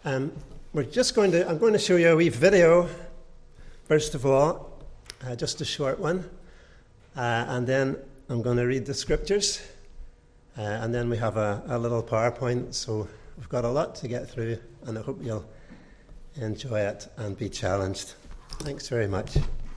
I'm going to show you a wee video, first of all, just a short one, and then I'm going to read the scriptures, and then we have a little PowerPoint, so we've got a lot to get through, and I hope you'll enjoy it and be challenged. Thanks very much.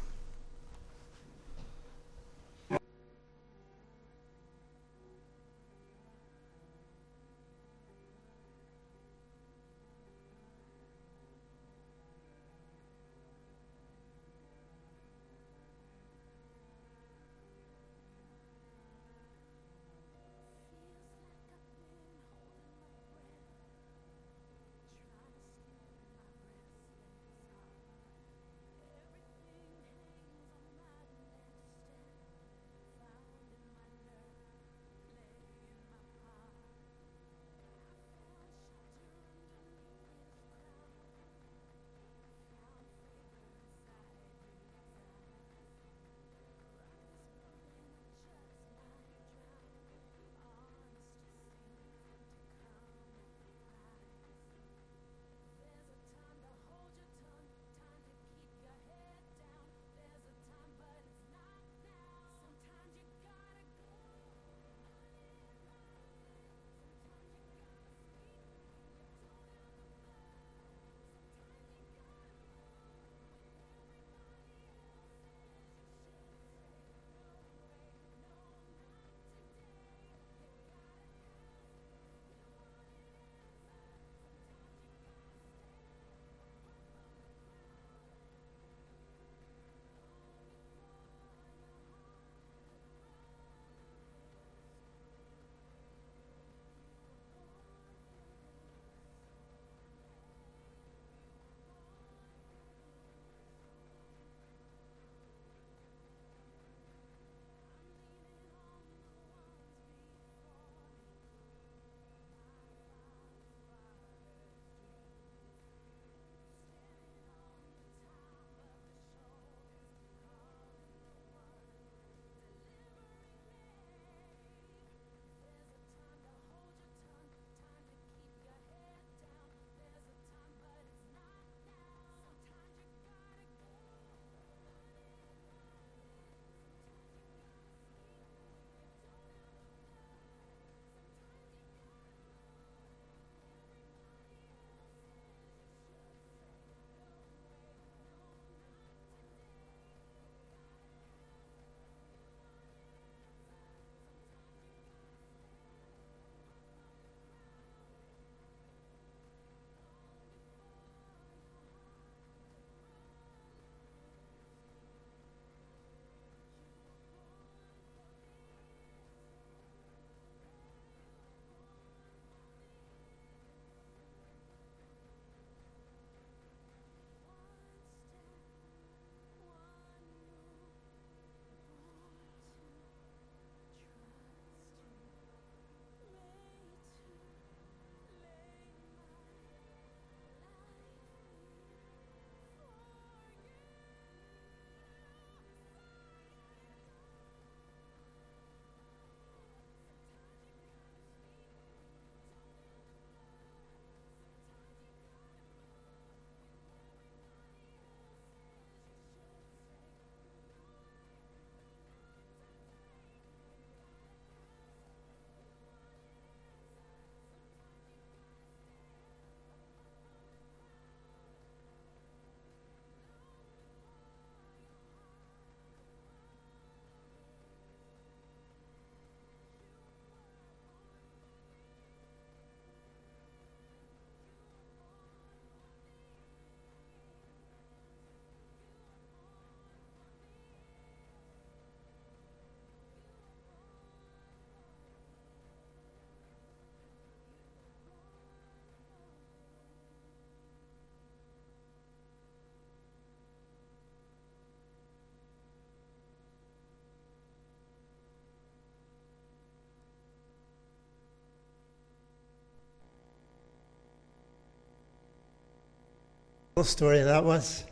Story that was.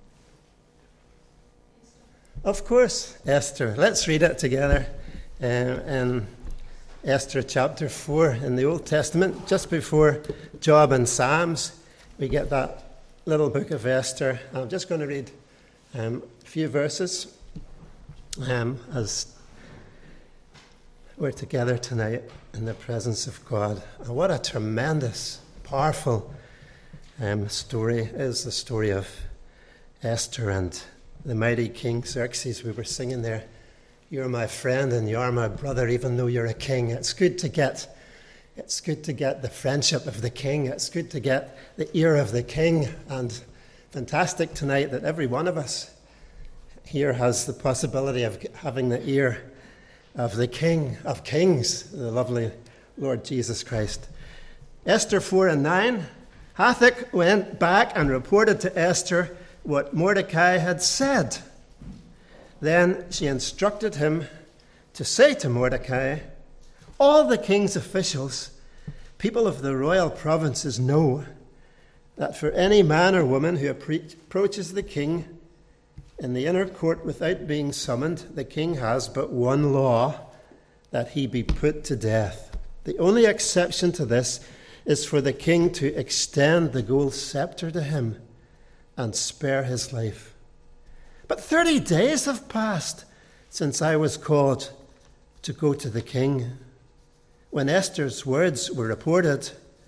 Of course, Esther. Let's read it together. In Esther chapter 4 in the Old Testament, just before Job and Psalms, we get that little book of Esther. I'm just going to read a few verses as we're together tonight in the presence of God. And what a tremendous, powerful story is the story of Esther and the mighty King Xerxes. We were singing there, "You're my friend and you're my brother, even though you're a king." It's good to get the friendship of the king. It's good to get the ear of the king. And fantastic tonight that every one of us here has the possibility of having the ear of the King of Kings, the lovely Lord Jesus Christ. Esther 4:9. Hathach went back and reported to Esther what Mordecai had said. Then she instructed him to say to Mordecai, "All the king's officials, people of the royal provinces, know that for any man or woman who approaches the king in the inner court without being summoned, the king has but one law, that he be put to death. The only exception to this is for the king to extend the gold scepter to him and spare his life. But 30 days have passed since I was called to go to the king." When Esther's words were reported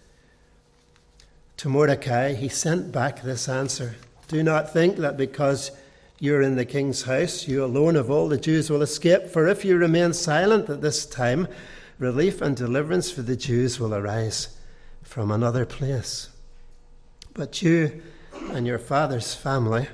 to Mordecai, he sent back this answer: "Do not think that because you're in the king's house, you alone of all the Jews will escape. For if you remain silent at this time, relief and deliverance for the Jews will arise from another place. But you and your father's family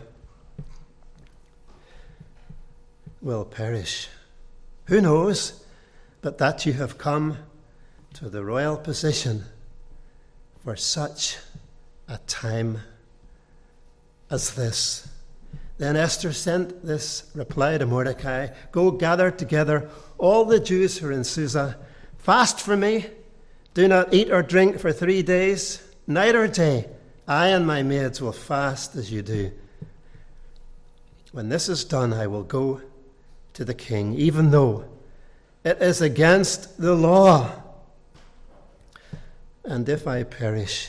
will perish. Who knows but that you have come to the royal position for such a time as this?" Then Esther sent this reply to Mordecai: "Go gather together all the Jews who are in Susa. Fast for me. Do not eat or drink for 3 days, night or day. I and my maids will fast as you do. When this is done, I will go to the king, even though it is against the law. And if I perish,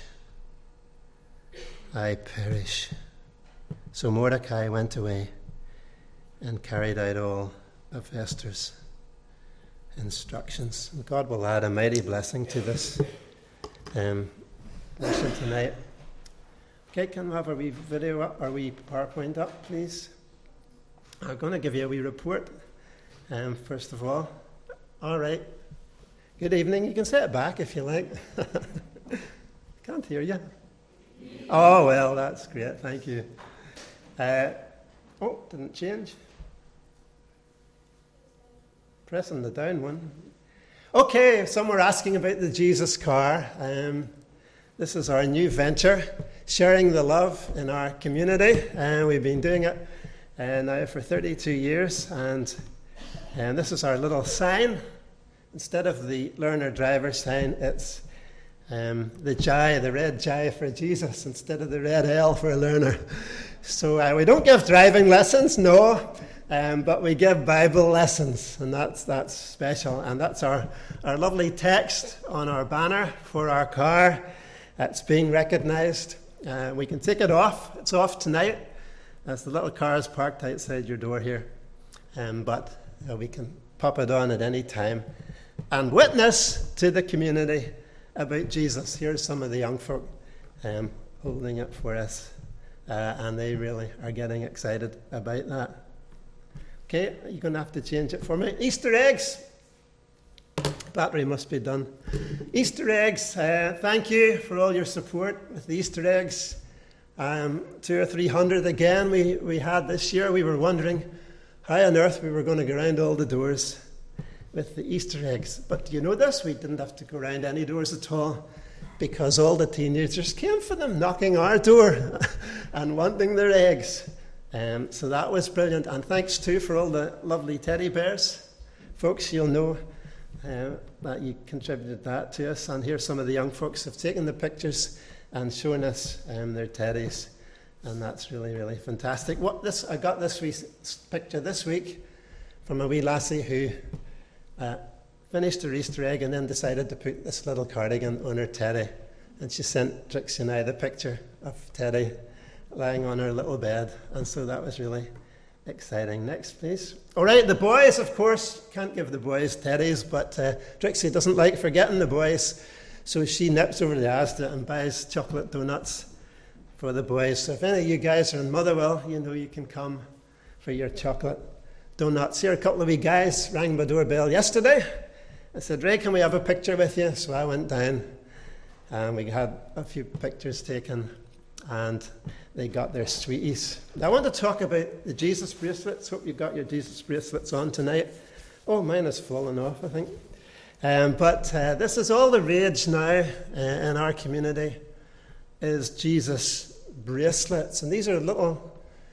I perish." So Mordecai went away and carried out all of Esther's instructions. And God will add a mighty blessing to this lesson tonight. Okay, can we have a wee video up, or a wee PowerPoint up, please? I'm going to give you a wee report, first of all. All right. Good evening. You can set it back if you like. Can't hear you. Oh, well, that's great. Thank you. Didn't change. Pressing the down one. Okay, some were asking about the Jesus car. This is our new venture, sharing the love in our community. We've been doing it now for 32 years. And this is our little sign. Instead of the learner driver sign, it's the J, the red J for Jesus, instead of the red L for a learner. So we don't give driving lessons, no, but we give Bible lessons, and that's special. And that's our lovely text on our banner for our car. It's being recognised. We can take it off. It's off tonight, as the little car is parked outside your door here. But we can pop it on at any time and witness to the community about Jesus. Here's some of the young folk holding it for us, and they really are getting excited about that. Okay, you're going to have to change it for me. Easter eggs. Battery must be done. Easter eggs. Thank you for all your support with the Easter eggs. 200 or 300 again we had this year. We were wondering how on earth we were going to go around all the doors with the Easter eggs. But do you know this? We didn't have to go around any doors at all, because all the teenagers came for them, knocking our door and wanting their eggs. So that was brilliant. And thanks too for all the lovely teddy bears. Folks, you'll know that you contributed that to us. And here some of the young folks have taken the pictures and shown us their teddies. And that's really, really fantastic. I got this wee picture this week from a wee lassie who finished her Easter egg and then decided to put this little cardigan on her teddy. And she sent Trixie and I the picture of Teddy lying on her little bed. And so that was really exciting. Next, please. All right, the boys, of course, can't give the boys teddies, but Trixie doesn't like forgetting the boys. So she nips over to Asda and buys chocolate donuts for the boys. So if any of you guys are in Motherwell, you know you can come for your chocolate donuts. Here, a couple of wee guys rang my doorbell yesterday. I said, Ray, can we have a picture with you? So I went down and we had a few pictures taken and they got their sweeties. I want to talk about the Jesus bracelets. Hope you've got your Jesus bracelets on tonight. Oh, mine has fallen off, I think. But this is all the rage now in our community is Jesus bracelets. And these are little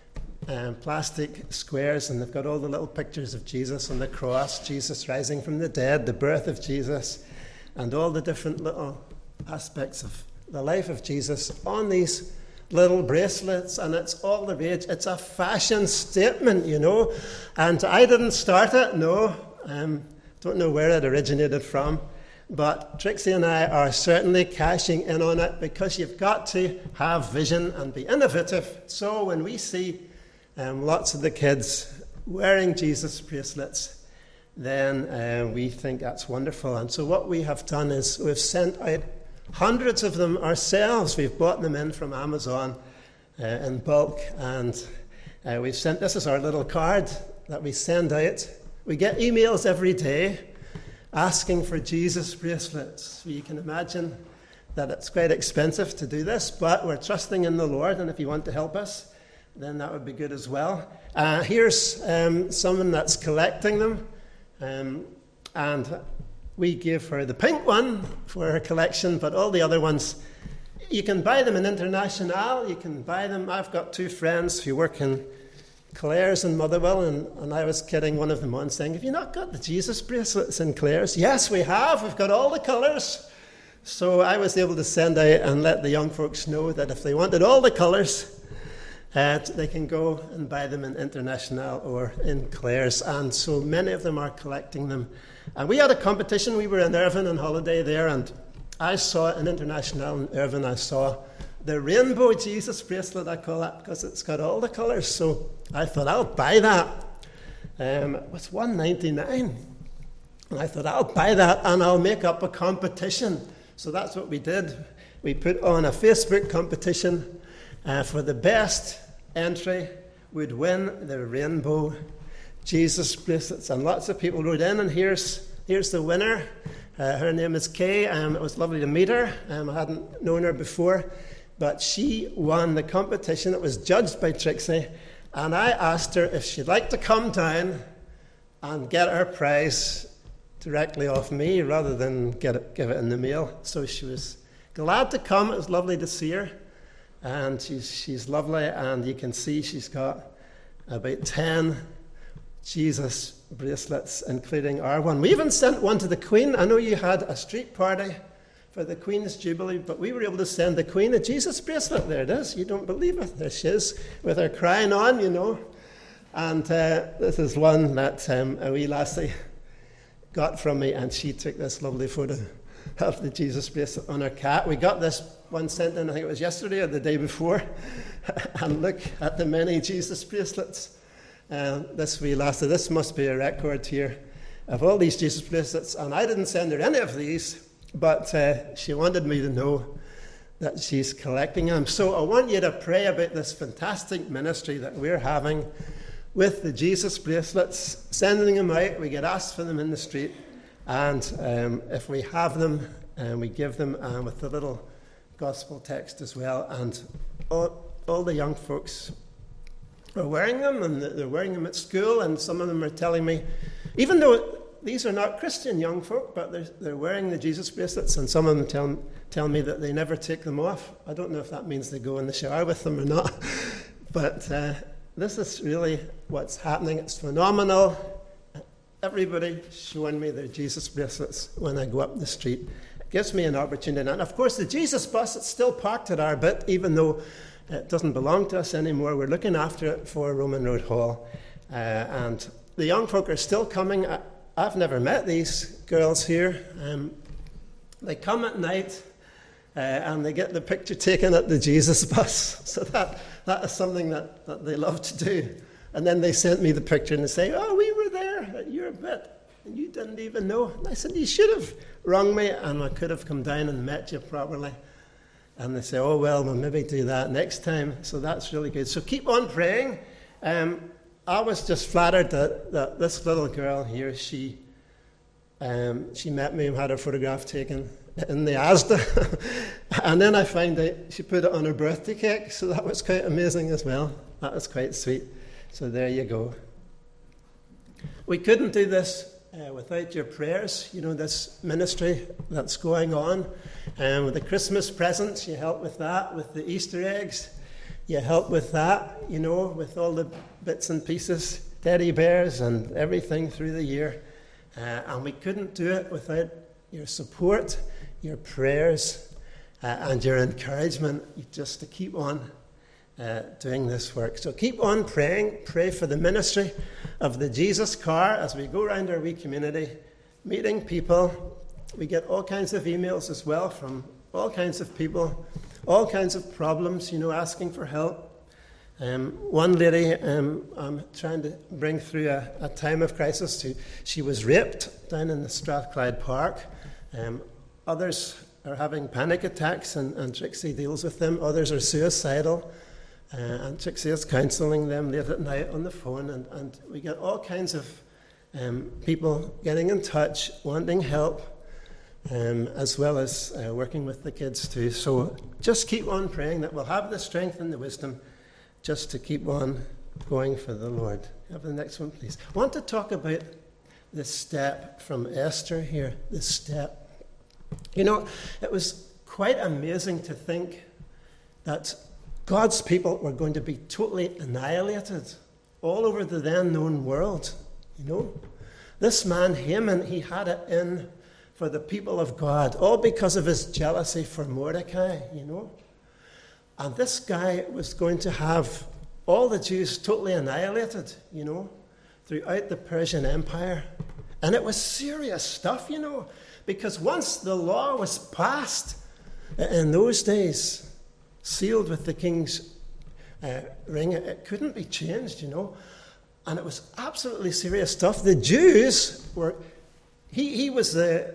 plastic squares, and they've got all the little pictures of Jesus on the cross, Jesus rising from the dead, the birth of Jesus, and all the different little aspects of the life of Jesus on these little bracelets, and it's all the rage. It's a fashion statement, you know, and I didn't start it, no. Don't know where it originated from, but Trixie and I are certainly cashing in on it because you've got to have vision and be innovative. So when we see lots of the kids wearing Jesus bracelets, then we think that's wonderful. And so what we have done is we've sent out hundreds of them ourselves. We've bought them in from Amazon in bulk, and we've sent, this is our little card that we send out. We get emails every day asking for Jesus bracelets. So you can imagine that it's quite expensive to do this, but we're trusting in the Lord, and if you want to help us, then that would be good as well. Here's someone that's collecting them, and we gave her the pink one for her collection, but all the other ones, you can buy them in International, you can buy them. I've got two friends who work in Claire's in Motherwell, and I was kidding one of them on saying, have you not got the Jesus bracelets in Claire's? Yes, we have. We've got all the colours. So I was able to send out and let the young folks know that if they wanted all the colours, they can go and buy them in International or in Claire's. And so many of them are collecting them. And we had a competition. We were in Irvine on holiday there, and I saw in International in Irvine, I saw the rainbow Jesus bracelet, I call that, because it's got all the colours. So I thought, I'll buy that. It was $1.99. And I thought, I'll buy that and I'll make up a competition. So that's what we did. We put on a Facebook competition for the best entry would win the rainbow Jesus bracelets. And lots of people wrote in, and here's the winner. Her name is Kay. It was lovely to meet her. I hadn't known her before. But she won the competition. It was judged by Trixie. And I asked her if she'd like to come down and get her prize directly off me rather than give it in the mail. So she was glad to come. It was lovely to see her. And she's lovely. And you can see she's got about 10 Jesus bracelets, including our one. We even sent one to the Queen. I know you had a street party for the Queen's Jubilee, but we were able to send the Queen a Jesus bracelet. There it is. You don't believe it. There she is, with her crown on, you know. And this is one that a wee lassie got from me, and she took this lovely photo of the Jesus bracelet on her cat. We got this one sent in, I think it was yesterday or the day before. And look at the many Jesus bracelets. This wee lassie, this must be a record here of all these Jesus bracelets. And I didn't send her any of these, but she wanted me to know that she's collecting them. So I want you to pray about this fantastic ministry that we're having with the Jesus bracelets, sending them out. We get asked for them in the street, and if we have them, we give them with the little gospel text as well. And all the young folks are wearing them, and they're wearing them at school, and some of them are telling me, even though these are not Christian young folk, but they're wearing the Jesus bracelets, and some of them tell me that they never take them off. I don't know if that means they go in the shower with them or not, but this is really what's happening. It's phenomenal. Everybody showing me their Jesus bracelets when I go up the street. It gives me an opportunity. And of course, the Jesus bus, it's still parked at our bit, even though it doesn't belong to us anymore. We're looking after it for Roman Road Hall. And the young folk are still coming. I've never met these girls here. They come at night and they get the picture taken at the Jesus bus. So that is something that they love to do. And then they sent me the picture and they say, "Oh, we were there at your bit, and you didn't even know." And I said, "You should have rung me, and I could have come down and met you properly." And they say, "Oh, well, we'll maybe do that next time." So that's really good. So keep on praying. I was just flattered that this little girl here, she met me and had her photograph taken in the Asda. And then I found out she put it on her birthday cake, so that was quite amazing as well. That was quite sweet. So there you go. We couldn't do this without your prayers. You know, this ministry that's going on. With the Christmas presents, you help with that. With the Easter eggs, you help with that. You know, with all the bits and pieces, teddy bears and everything through the year. And we couldn't do it without your support, your prayers, and your encouragement just to keep on doing this work. So keep on praying. Pray for the ministry of the Jesus Car as we go around our wee community, meeting people. We get all kinds of emails as well from all kinds of people, all kinds of problems, you know, asking for help. One lady I'm trying to bring through a time of crisis. She was raped down in the Strathclyde Park. Others are having panic attacks, and Trixie deals with them. Others are suicidal. And Trixie is counselling them late at night on the phone, and we get all kinds of people getting in touch, wanting help, as well as working with the kids too. So just keep on praying that we'll have the strength and the wisdom just to keep on going for the Lord. Have the next one, please. I want to talk about this step from Esther here, this step. You know, it was quite amazing to think that God's people were going to be totally annihilated all over the then known world, you know. This man, Haman, he had it in for the people of God, all because of his jealousy for Mordecai, you know. And this guy was going to have all the Jews totally annihilated, you know, throughout the Persian Empire. And it was serious stuff, you know, because once the law was passed in those days, sealed with the king's ring, it couldn't be changed, you know. And it was absolutely serious stuff. The Jews were, he was a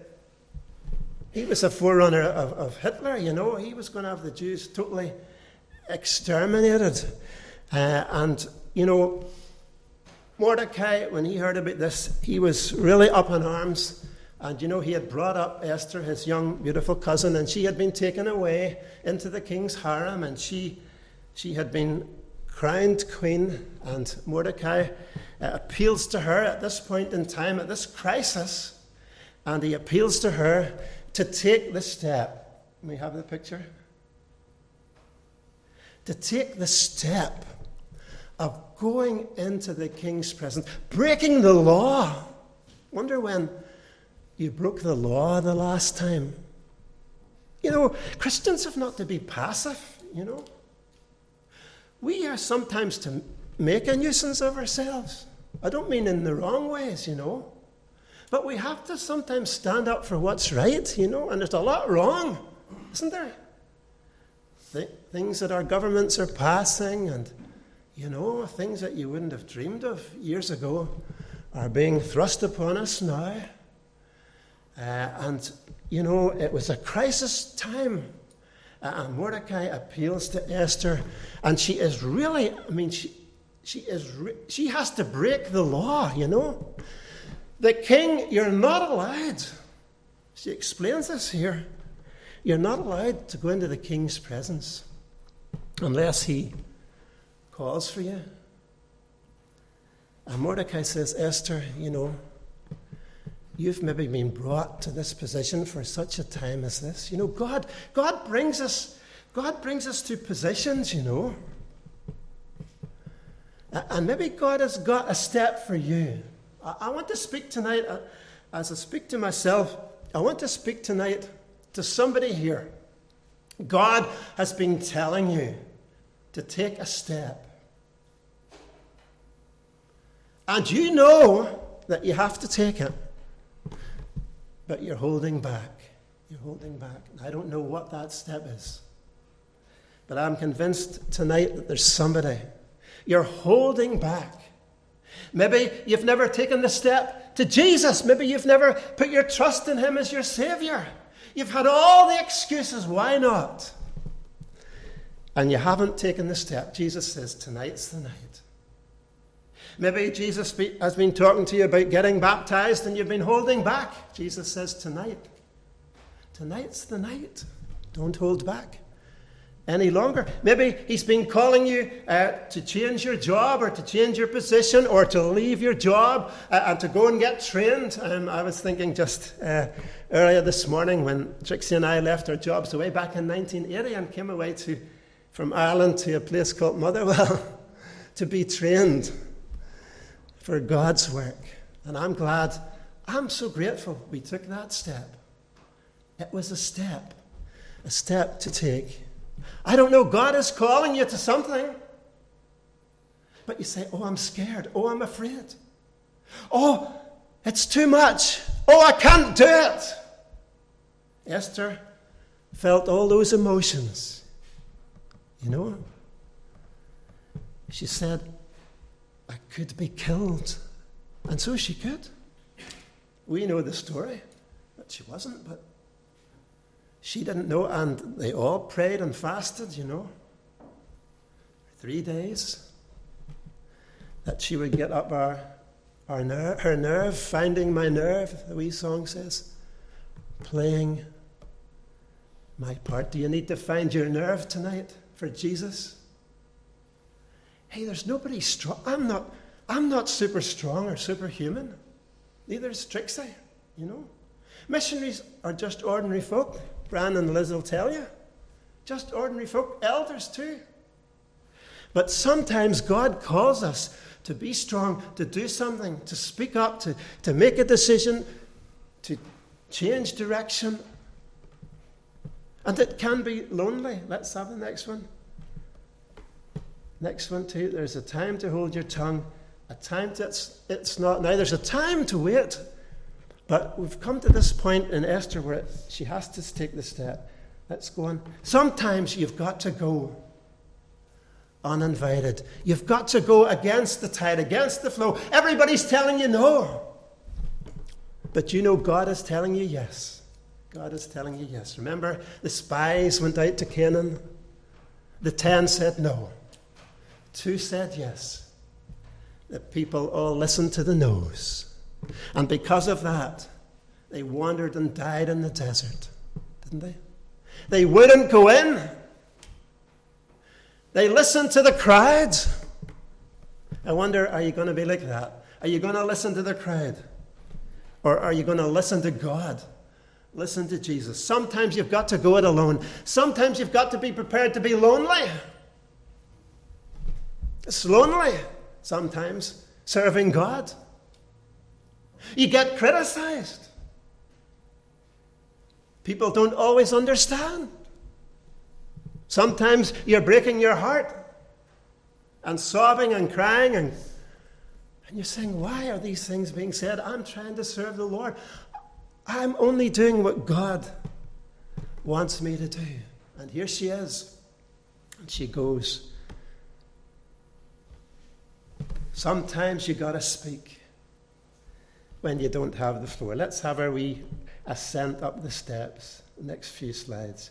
forerunner of Hitler, you know. He was going to have the Jews totally exterminated. And, you know, Mordecai, when he heard about this, he was really up in arms. And, you know, he had brought up Esther, his young, beautiful cousin, and she had been taken away into the king's harem, and she had been crowned queen. And Mordecai appeals to her at this point in time, at this crisis, and he appeals to her to take the step. Can we have the picture? To take the step of going into the king's presence, breaking the law. Wonder when you broke the law the last time. You know, Christians have not to be passive, you know. We are sometimes to make a nuisance of ourselves. I don't mean in the wrong ways, you know. But we have to sometimes stand up for what's right, you know, and there's a lot wrong, isn't there? Things that our governments are passing and, you know, things that you wouldn't have dreamed of years ago are being thrust upon us now. And, you know, it was a crisis time. And Mordecai appeals to Esther. And she is really, I mean, she has to break the law, you know. The king, you're not allowed. She explains this here. You're not allowed to go into the king's presence unless he calls for you. And Mordecai says, Esther, you know, you've maybe been brought to this position for such a time as this. You know, God brings us to positions, you know. And maybe God has got a step for you. I want to speak tonight, as I speak to myself, I want to speak tonight to somebody here. God has been telling you to take a step. And you know that you have to take it. But you're holding back. You're holding back. I don't know what that step is. But I'm convinced tonight that there's somebody. You're holding back. Maybe you've never taken the step to Jesus. Maybe you've never put your trust in him as your Savior. You've had all the excuses. Why not? And you haven't taken the step. Jesus says, tonight's the night. Maybe Jesus has been talking to you about getting baptized and you've been holding back. Jesus says, tonight's the night. Don't hold back any longer. Maybe he's been calling you to change your job or to change your position or to leave your job and to go and get trained. I was thinking just earlier this morning when Trixie and I left our jobs away back in 1980 and came away from Ireland to a place called Motherwell to be trained for God's work. And I'm so grateful we took that step. It was a step to take. I don't know, God is calling you to something. But you say, oh, I'm scared. Oh, I'm afraid. Oh, it's too much. Oh, I can't do it. Esther felt all those emotions. You know, she said, I could be killed. And so she could. We know the story, but she wasn't. But she didn't know, and they all prayed and fasted, you know, 3 days, that she would get up her nerve, finding my nerve, the wee song says, playing my part. Do you need to find your nerve tonight for Jesus? Hey, there's nobody strong. I'm not super strong or superhuman. Neither is Trixie, you know. Missionaries are just ordinary folk. Bran and Liz will tell you. Just ordinary folk. Elders too. But sometimes God calls us to be strong, to do something, to speak up, to make a decision, to change direction. And it can be lonely. Let's have the next one. Next one too. There's a time to hold your tongue, a time it's not now. There's a time to wait. But we've come to this point in Esther where she has to take the step. Let's go on. Sometimes you've got to go uninvited. You've got to go against the tide, against the flow. Everybody's telling you no. But you know God is telling you yes. God is telling you yes. Remember, the spies went out to Canaan. The 10 said no. 2 said yes. The people all listened to the no's. And because of that, they wandered and died in the desert, didn't they? They wouldn't go in. They listened to the crowds. I wonder, are you going to be like that? Are you going to listen to the crowd? Or are you going to listen to God? Listen to Jesus. Sometimes you've got to go it alone. Sometimes you've got to be prepared to be lonely. It's lonely sometimes, serving God. You get criticized. People don't always understand. Sometimes you're breaking your heart and sobbing and crying and you're saying, why are these things being said? I'm trying to serve the Lord. I'm only doing what God wants me to do. And here she is. And she goes. Sometimes you got to speak when you don't have the floor. Let's have our wee ascent up the steps. The next few slides.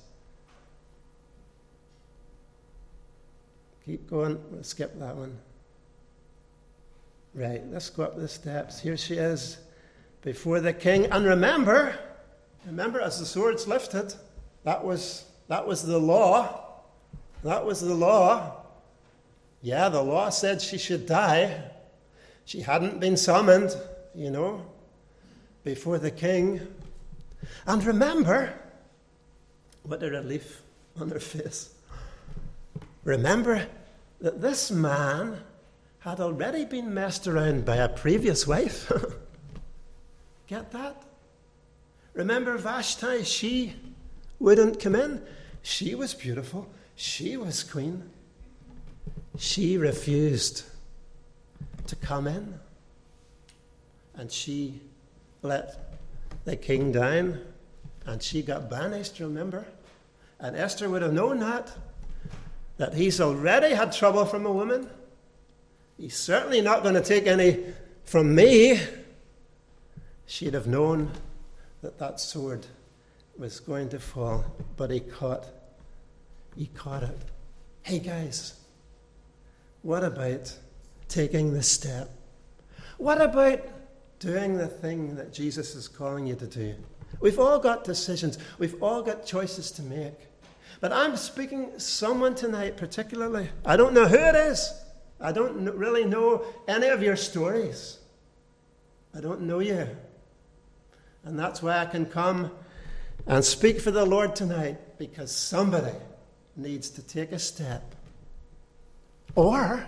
Keep going. We'll skip that one. Right, let's go up the steps. Here she is before the king. And remember, as the sword's lifted, that was the law. That was the law. Yeah, the law said she should die. She hadn't been summoned, you know, before the king. And remember, what a relief on her face. Remember that this man had already been messed around by a previous wife. Get that? Remember Vashti? She wouldn't come in. She was beautiful. She was queen. She refused to come in. And she let the king down. And she got banished, remember? And Esther would have known that he's already had trouble from a woman. He's certainly not going to take any from me. She'd have known that sword was going to fall, but he caught it. Hey guys, what about taking the step? What about doing the thing that Jesus is calling you to do? We've all got decisions. We've all got choices to make. But I'm speaking to someone tonight particularly. I don't know who it is. I don't really know any of your stories. I don't know you. And that's why I can come and speak for the Lord tonight, because somebody needs to take a step. Or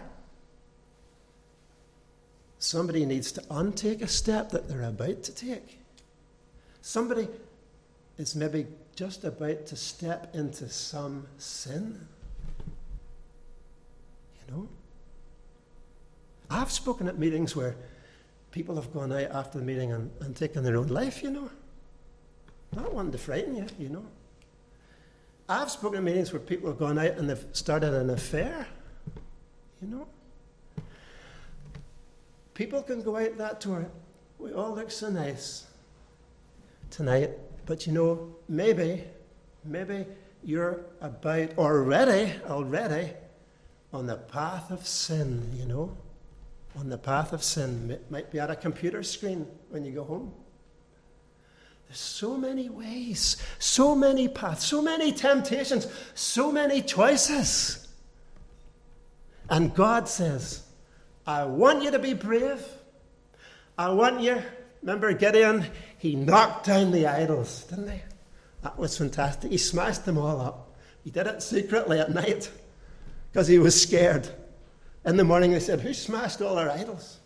somebody needs to untake a step that they're about to take. Somebody is maybe just about to step into some sin. You know? I've spoken at meetings where people have gone out after the meeting and taken their own life, you know. Not wanting to frighten you, you know. I've spoken at meetings where people have gone out and they've started an affair, you know. People can go out that door. We all look so nice tonight, but you know, maybe you're about already on the path of sin, you know. On the path of sin. It might be at a computer screen when you go home. There's so many ways, so many paths, so many temptations, so many choices. And God says, I want you to be brave. I want you. Remember Gideon? He knocked down the idols, didn't he? That was fantastic. He smashed them all up. He did it secretly at night because he was scared. In the morning they said, who smashed all our idols?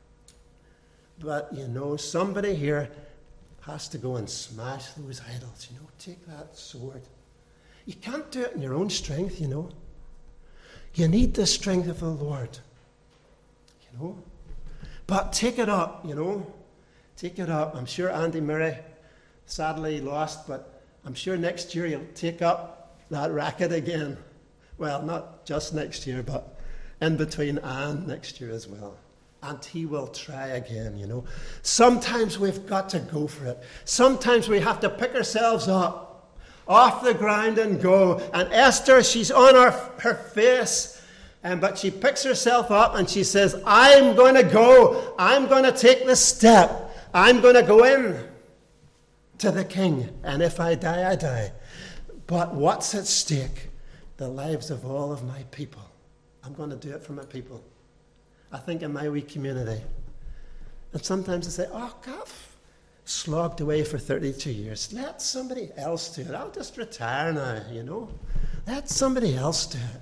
But, you know, somebody here has to go and smash those idols. You know, take that sword. You can't do it in your own strength, you know. You need the strength of the Lord. You know. But take it up, you know. Take it up. I'm sure Andy Murray sadly lost, but I'm sure next year he'll take up that racket again. Well, not just next year, but in between and next year as well. And he will try again, you know. Sometimes we've got to go for it. Sometimes we have to pick ourselves up off the ground and go. And Esther, she's on her face, but she picks herself up and she says, I'm going to go. I'm going to take the step. I'm going to go in to the king. And if I die, I die. But what's at stake? The lives of all of my people. I'm going to do it for my people. I think in my wee community. And sometimes I say, oh, I've slogged away for 32 years. Let somebody else do it. I'll just retire now, you know. Let somebody else do it.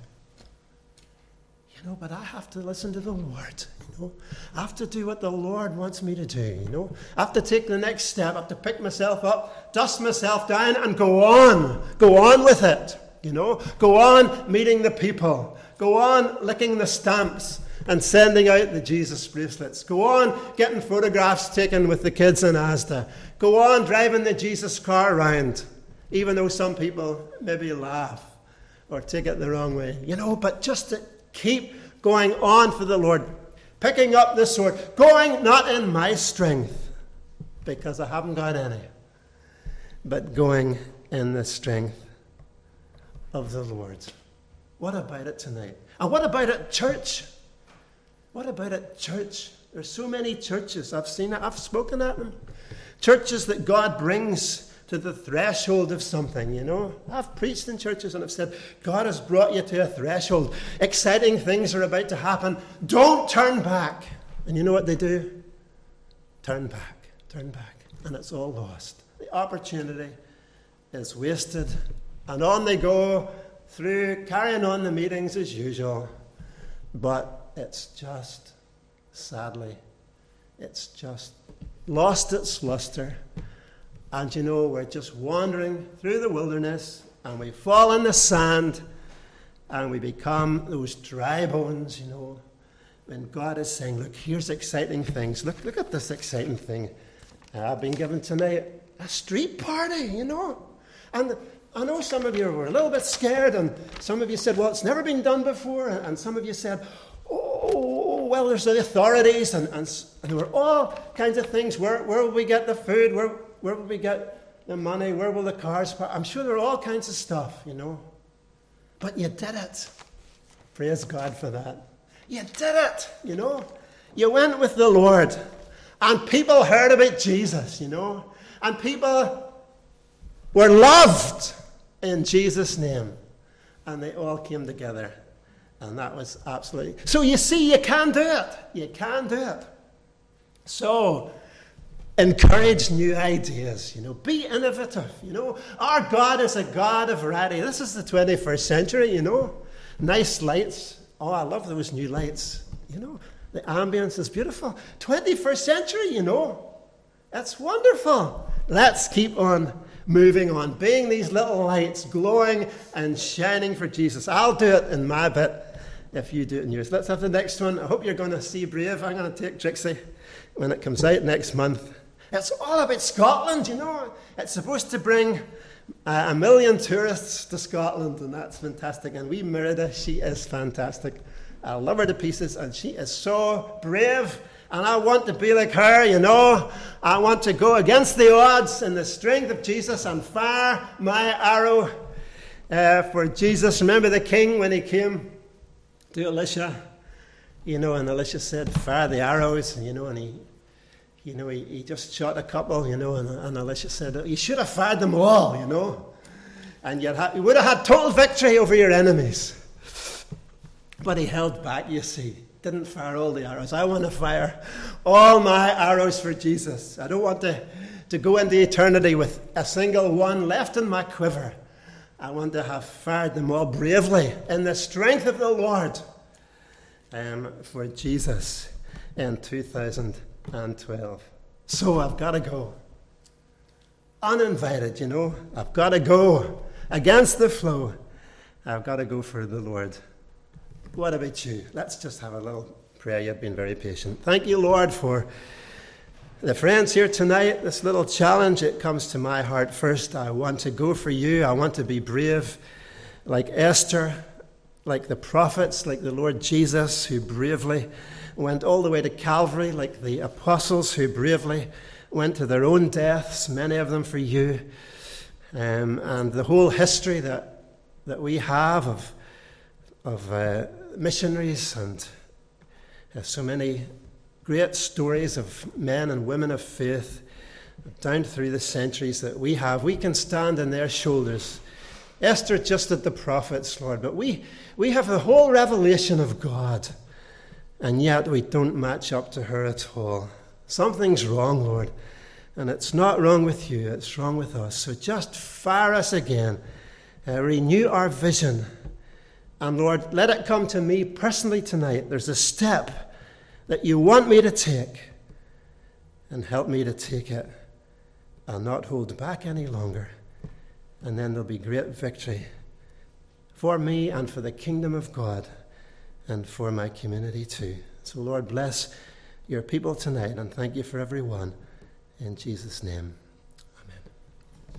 You know, but I have to listen to the Lord, you know. I have to do what the Lord wants me to do, you know. I have to take the next step. I have to pick myself up, dust myself down, and go on. Go on with it, you know. Go on meeting the people. Go on licking the stamps and sending out the Jesus bracelets. Go on getting photographs taken with the kids in Asda. Go on driving the Jesus car around, even though some people maybe laugh or take it the wrong way. You know, but just to keep going on for the Lord, picking up the sword, going not in my strength, because I haven't got any, but going in the strength of the Lord. What about it tonight? And what about at church? What about at church? There's so many churches. I've seen it. I've spoken at them. Churches that God brings to the threshold of something, you know. I've preached in churches and I've said, God has brought you to a threshold. Exciting things are about to happen. Don't turn back. And you know what they do? Turn back. Turn back. And it's all lost. The opportunity is wasted. And on they go through carrying on the meetings as usual. But it's just, sadly, it's just lost its luster. And you know, we're just wandering through the wilderness and we fall in the sand and we become those dry bones, you know, when God is saying, look, here's exciting things. Look at this exciting thing I've been given tonight. a street party, you know. And I know some of you were a little bit scared, and some of you said, well, it's never been done before. And some of you said, oh, well, there's the authorities, and there were all kinds of things. Where will we get the food? Where will we get the money? Where will the cars park? I'm sure there were all kinds of stuff, you know. But you did it. Praise God for that. You did it, you know. You went with the Lord. And people heard about Jesus, you know. And people were loved in Jesus' name. And they all came together. And that was absolutely... So you see, you can do it. You can do it. So, encourage new ideas, you know. Be innovative, you know. Our God is a God of variety. This is the 21st century, you know. Nice lights. Oh, I love those new lights, you know. The ambience is beautiful. 21st century, you know. That's wonderful. Let's keep on moving on, being these little lights, glowing and shining for Jesus. I'll do it in my bit if you do it in yours. Let's have the next one. I hope you're going to see Brave. I'm going to take Trixie when it comes out next month. It's all about Scotland, you know. It's supposed to bring 1 million tourists to Scotland, and that's fantastic. And wee Merida, she is fantastic. I love her to pieces, and she is so brave, and I want to be like her, you know. I want to go against the odds in the strength of Jesus and fire my arrow for Jesus. Remember the king when he came to Elisha, you know, and Elisha said, fire the arrows, you know, and he just shot a couple, you know, and Elisha said, you should have fired them all, you know, and you would have had total victory over your enemies. But he held back, you see. Didn't fire all the arrows. I want to fire all my arrows for Jesus. I don't want to go into eternity with a single one left in my quiver. I want to have fired them all bravely in the strength of the Lord for Jesus in 2012. So I've got to go. Uninvited, you know. I've got to go against the flow. I've got to go for the Lord. What about you? Let's just have a little prayer. You've been very patient. Thank you, Lord, for the friends here tonight. This little challenge, it comes to my heart first. I want to go for you. I want to be brave like Esther, like the prophets, like the Lord Jesus, who bravely went all the way to Calvary, like the apostles who bravely went to their own deaths, many of them for you. And the whole history that we have of missionaries and so many great stories of men and women of faith down through the centuries that we have. We can stand on their shoulders. Esther just at the prophets, Lord, but we have the whole revelation of God, and yet we don't match up to her at all. Something's wrong, Lord, and it's not wrong with you, it's wrong with us. So just fire us again, renew our vision. And Lord, let it come to me personally tonight. There's a step that you want me to take, and help me to take it and not hold back any longer. And then there'll be great victory for me and for the kingdom of God and for my community too. So Lord, bless your people tonight, and thank you for everyone. In Jesus' name.